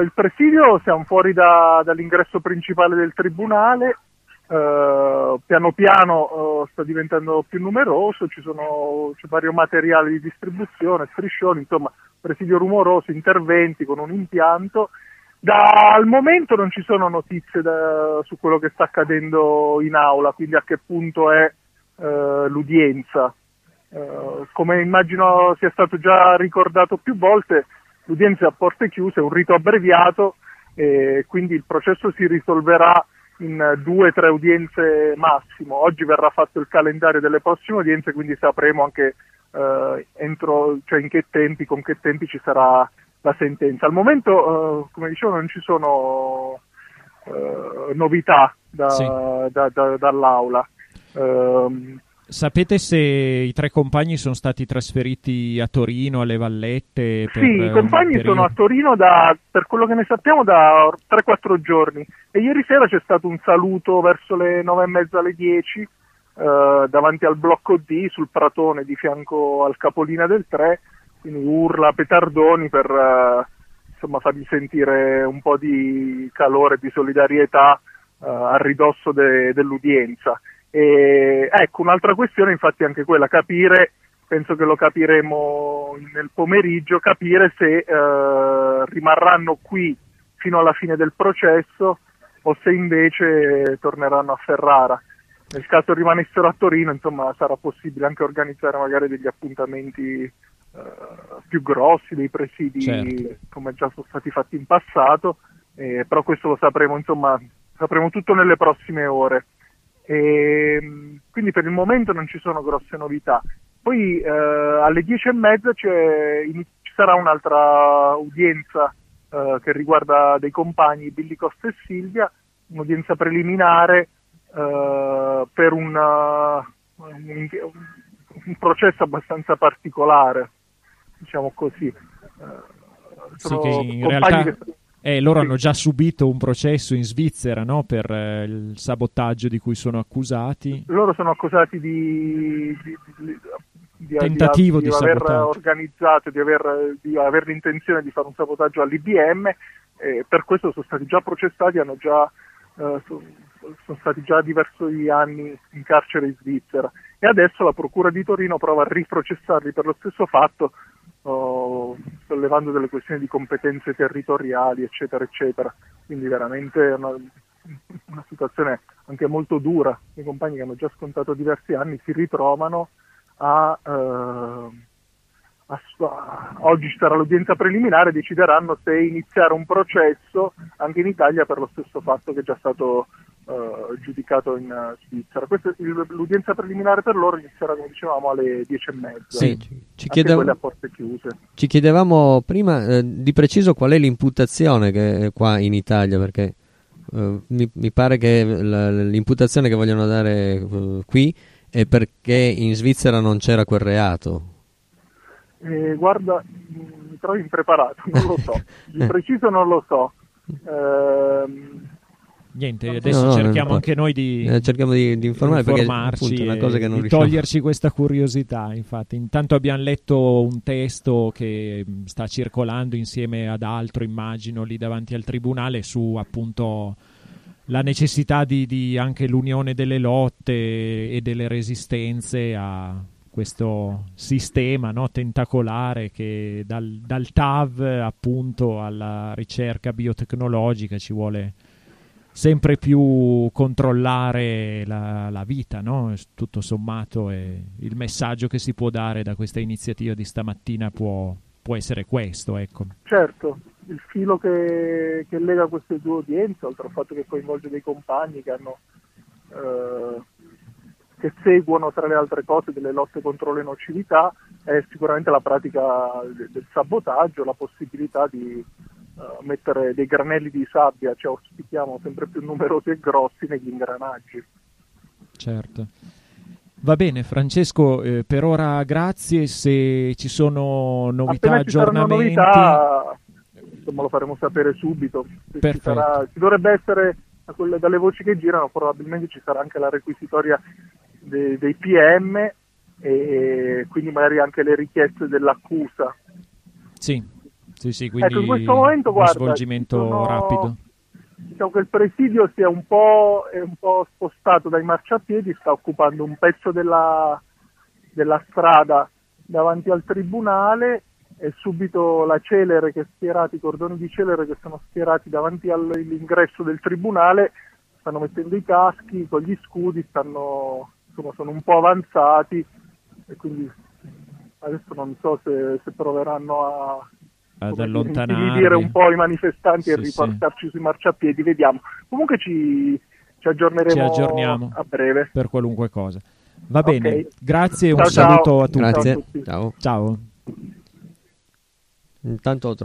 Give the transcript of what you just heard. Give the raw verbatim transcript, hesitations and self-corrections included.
il presidio, siamo fuori da, dall'ingresso principale del tribunale, uh, piano piano uh, sta diventando più numeroso, ci sono c'è vario materiale di distribuzione, striscioni, insomma, presidio rumoroso, interventi con un impianto. Da, al momento non ci sono notizie da, su quello che sta accadendo in aula, quindi a che punto è uh, l'udienza. Uh, come immagino sia stato già ricordato più volte, l'udienza è a porte chiuse, è un rito abbreviato e quindi il processo si risolverà in due o tre udienze massimo. Oggi verrà fatto il calendario delle prossime udienze, quindi sapremo anche uh, entro, cioè in che tempi, con che tempi ci sarà la sentenza. Al momento, uh, come dicevo, non ci sono uh, novità da, sì. da, da, dall'aula. Uh, Sapete se i tre compagni sono stati trasferiti a Torino, alle Vallette? Per sì, i compagni periodo... sono a Torino da, per quello che ne sappiamo, da tre quattro giorni. E ieri sera c'è stato un saluto verso le nove e mezza alle dieci eh, davanti al blocco D, sul pratone di fianco al capolinea del tre, quindi urla, petardoni per eh, insomma fargli sentire un po' di calore, di solidarietà eh, a ridosso de, dell'udienza. E, ecco, un'altra questione infatti è anche quella, capire, penso che lo capiremo nel pomeriggio, capire se eh, rimarranno qui fino alla fine del processo o se invece torneranno a Ferrara. Nel caso rimanessero a Torino, insomma, sarà possibile anche organizzare magari degli appuntamenti eh, più grossi, dei presidi, certo, come già sono stati fatti in passato, eh, però questo lo sapremo, insomma, sapremo tutto nelle prossime ore. E quindi per il momento non ci sono grosse novità. Poi eh, alle dieci e mezza c'è, in, ci sarà un'altra udienza eh, che riguarda dei compagni, Billy Costa e Silvia, un'udienza preliminare eh, per una, un, un processo abbastanza particolare, diciamo così. Eh, sono sì, che in compagni realtà... che... Eh, loro sì. hanno già subito un processo in Svizzera, no? Per eh, il sabotaggio di cui sono accusati. Loro sono accusati di, di, di, di, tentativo di, di, di aver sabotaggio. organizzato, di aver, di aver l'intenzione di fare un sabotaggio all'I B M, e per questo sono stati già processati, hanno già, eh, sono, sono stati già diversi anni in carcere in Svizzera, e adesso la Procura di Torino prova a riprocessarli per lo stesso fatto, oh, sollevando delle questioni di competenze territoriali, eccetera, eccetera. Quindi veramente è una, una situazione anche molto dura. I compagni che hanno già scontato diversi anni si ritrovano a, eh, a, a oggi ci sarà l'udienza preliminare, decideranno se iniziare un processo anche in Italia per lo stesso fatto che è già stato eh, giudicato in uh, Svizzera. Questa, l'udienza preliminare per loro inizierà, come dicevamo, alle dieci e mezza. Sì, ci, chiedev- quelle a porte chiuse. Ci chiedevamo prima eh, di preciso qual è l'imputazione che è qua in Italia, perché Uh, mi, mi pare che la, l'imputazione che vogliono dare uh, qui è perché in Svizzera non c'era quel reato. Eh, guarda, mi trovo impreparato, non lo so, di preciso non lo so. Ehm, Niente, adesso no, no, cerchiamo no, anche noi di, eh, cerchiamo di, di informare informarci, perché, appunto, è una cosa che non di riusciamo... toglierci questa curiosità. Infatti, intanto abbiamo letto un testo che sta circolando insieme ad altro, immagino, lì davanti al tribunale, su appunto la necessità di, di anche l'unione delle lotte e delle resistenze a questo sistema, no, tentacolare che dal, dal T A V appunto alla ricerca biotecnologica ci vuole sempre più controllare la, la vita, no? Tutto sommato, e il messaggio che si può dare da questa iniziativa di stamattina può, può essere questo, ecco. Certo, il filo che, che lega queste due udienze, oltre al fatto che coinvolge dei compagni che hanno eh, che seguono, tra le altre cose, delle lotte contro le nocività, è sicuramente la pratica del, del sabotaggio, la possibilità di uh, mettere dei granelli di sabbia, cioè auspichiamo sempre più numerosi e grossi, negli ingranaggi. Certo. Va bene, Francesco, eh, per ora grazie. Se ci sono novità, appena ci aggiornamenti, saranno novità, insomma, lo faremo sapere subito. Se ci, sarà, ci dovrebbe essere, da quelle, dalle voci che girano, probabilmente ci sarà anche la requisitoria dei, dei P M e quindi magari anche le richieste dell'accusa. Sì. Sì, sì, quindi ecco, in questo momento, uno guarda, svolgimento sono... rapido. Diciamo che il presidio si è un po', è un po' spostato dai marciapiedi, sta occupando un pezzo della, della strada davanti al tribunale, e subito la celere che è schierati, i cordoni di celere che sono schierati davanti all'ingresso del tribunale, stanno mettendo i caschi con gli scudi, stanno, insomma, sono un po' avanzati, e quindi adesso non so se, se proveranno a ad dire, allontanarvi, intimidire un po' i manifestanti, sì, e riportarci, sì, sui marciapiedi, vediamo. Comunque ci, ci aggiorneremo ci aggiorniamo a breve per qualunque cosa. Va okay. bene, grazie, ciao, un ciao. saluto a tutti. Grazie. Ciao a tutti. Ciao. Ciao. Intanto ho